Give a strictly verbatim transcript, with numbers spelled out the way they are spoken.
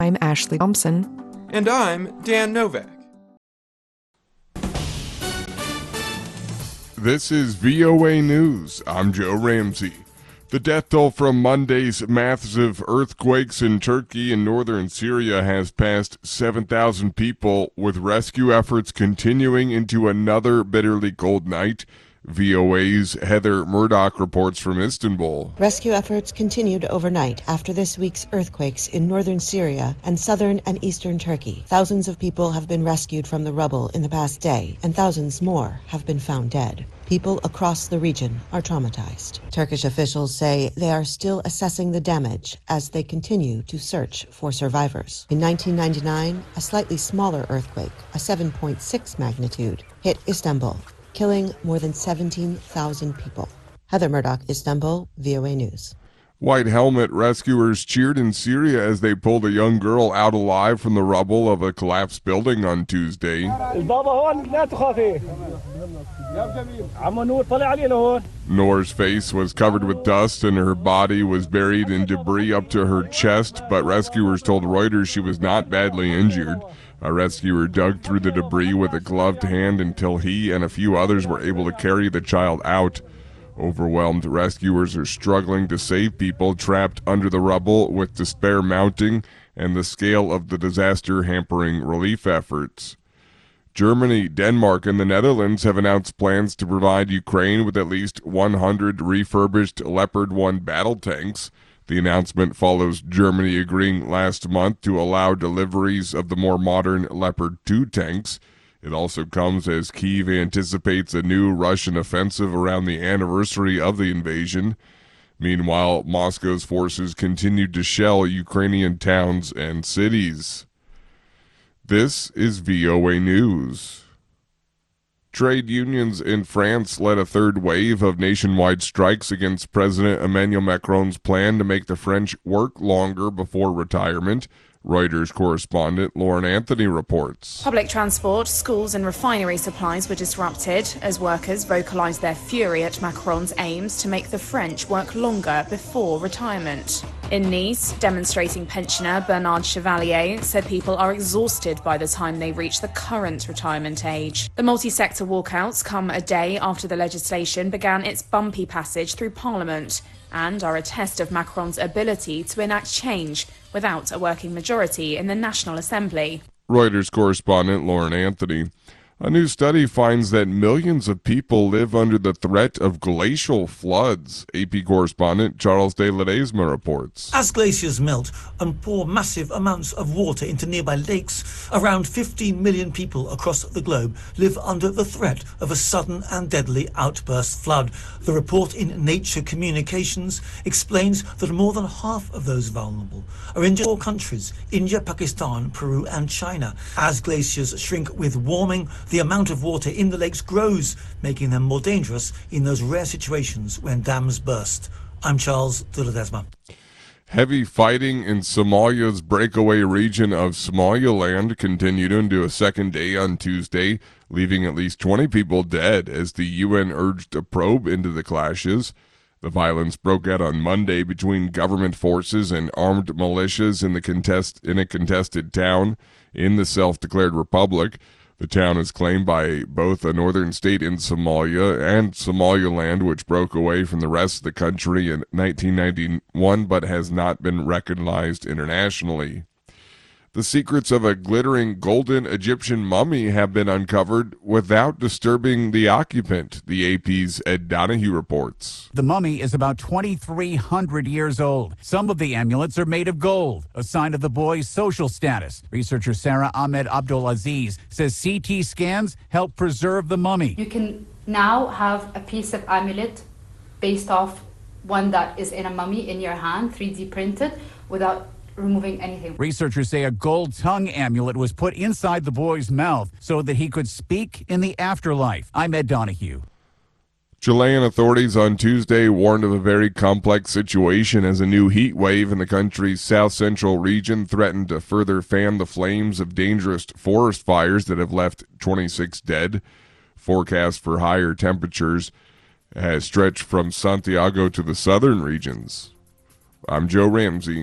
I'm Ashley Thompson. And I'm Dan Novak. This is V O A News. I'm Joe Ramsey. The death toll from Monday's massive earthquakes in Turkey and northern Syria has passed seven thousand people, with rescue efforts continuing into another bitterly cold night. V O A's Heather Murdoch reports from Istanbul. Rescue efforts continued overnight after this week's earthquakes in northern Syria and southern and eastern Turkey. Thousands of people have been rescued from the rubble in the past day, and thousands more have been found dead. People across the region are traumatized. Turkish officials say they are still assessing the damage as they continue to search for survivors. In nineteen ninety-nine, a slightly smaller earthquake, a seven point six magnitude, hit Istanbul, killing more than seventeen thousand people. Heather Murdoch, Istanbul, V O A News. White helmet rescuers cheered in Syria as they pulled a young girl out alive from the rubble of a collapsed building on Tuesday. Noor's face was covered with dust and her body was buried in debris up to her chest, but rescuers told Reuters she was not badly injured. A rescuer dug through the debris with a gloved hand until he and a few others were able to carry the child out. Overwhelmed rescuers are struggling to save people trapped under the rubble, with despair mounting and the scale of the disaster hampering relief efforts. Germany, Denmark, and the Netherlands have announced plans to provide Ukraine with at least one hundred refurbished Leopard one battle tanks. The announcement follows Germany agreeing last month to allow deliveries of the more modern Leopard two tanks. It also comes as Kyiv anticipates a new Russian offensive around the anniversary of the invasion. Meanwhile, Moscow's forces continued to shell Ukrainian towns and cities. This is V O A News. Trade unions in France led a third wave of nationwide strikes against President Emmanuel Macron's plan to make the French work longer before retirement. Reuters correspondent Lauren Anthony reports. Public transport, schools and refinery supplies were disrupted as workers vocalised their fury at Macron's aims to make the French work longer before retirement. In Nice, demonstrating pensioner Bernard Chevalier said people are exhausted by the time they reach the current retirement age. The multi-sector walkouts come a day after the legislation began its bumpy passage through Parliament and are a test of Macron's ability to enact change without a working majority in the National Assembly. Reuters correspondent Lauren Anthony. A new study finds that millions of people live under the threat of glacial floods. A P correspondent Charles de Ledesma reports. As glaciers melt and pour massive amounts of water into nearby lakes, around fifteen million people across the globe live under the threat of a sudden and deadly outburst flood. The report in Nature Communications explains that more than half of those vulnerable are in just four countries: India, Pakistan, Peru and China. As glaciers shrink with warming, the amount of water in the lakes grows, making them more dangerous in those rare situations when dams burst. I'm Charles de Ledesma. Heavy fighting in Somalia's breakaway region of Somaliland continued into a second day on Tuesday, leaving at least twenty people dead as the U N urged a probe into the clashes. The violence broke out on Monday between government forces and armed militias in the contest in a contested town in the self-declared republic. The town is claimed by both a northern state in Somalia and Somaliland, which broke away from the rest of the country in nineteen ninety-one but has not been recognized internationally. The secrets of a glittering golden Egyptian mummy have been uncovered without disturbing the occupant, the A P's Ed Donahue reports. The mummy is about twenty-three hundred years old. Some of the amulets are made of gold, a sign of the boy's social status. Researcher Sarah Ahmed Abdulaziz says C T scans help preserve the mummy. You can now have a piece of amulet based off one that is in a mummy in your hand, three D printed, without removing anything. Researchers say a gold tongue amulet was put inside the boy's mouth so that he could speak in the afterlife. I'm Ed Donahue. Chilean authorities on Tuesday warned of a very complex situation as a new heat wave in the country's south-central region threatened to further fan the flames of dangerous forest fires that have left twenty-six dead. Forecasts for higher temperatures has stretched from Santiago to the southern regions. I'm Joe Ramsey.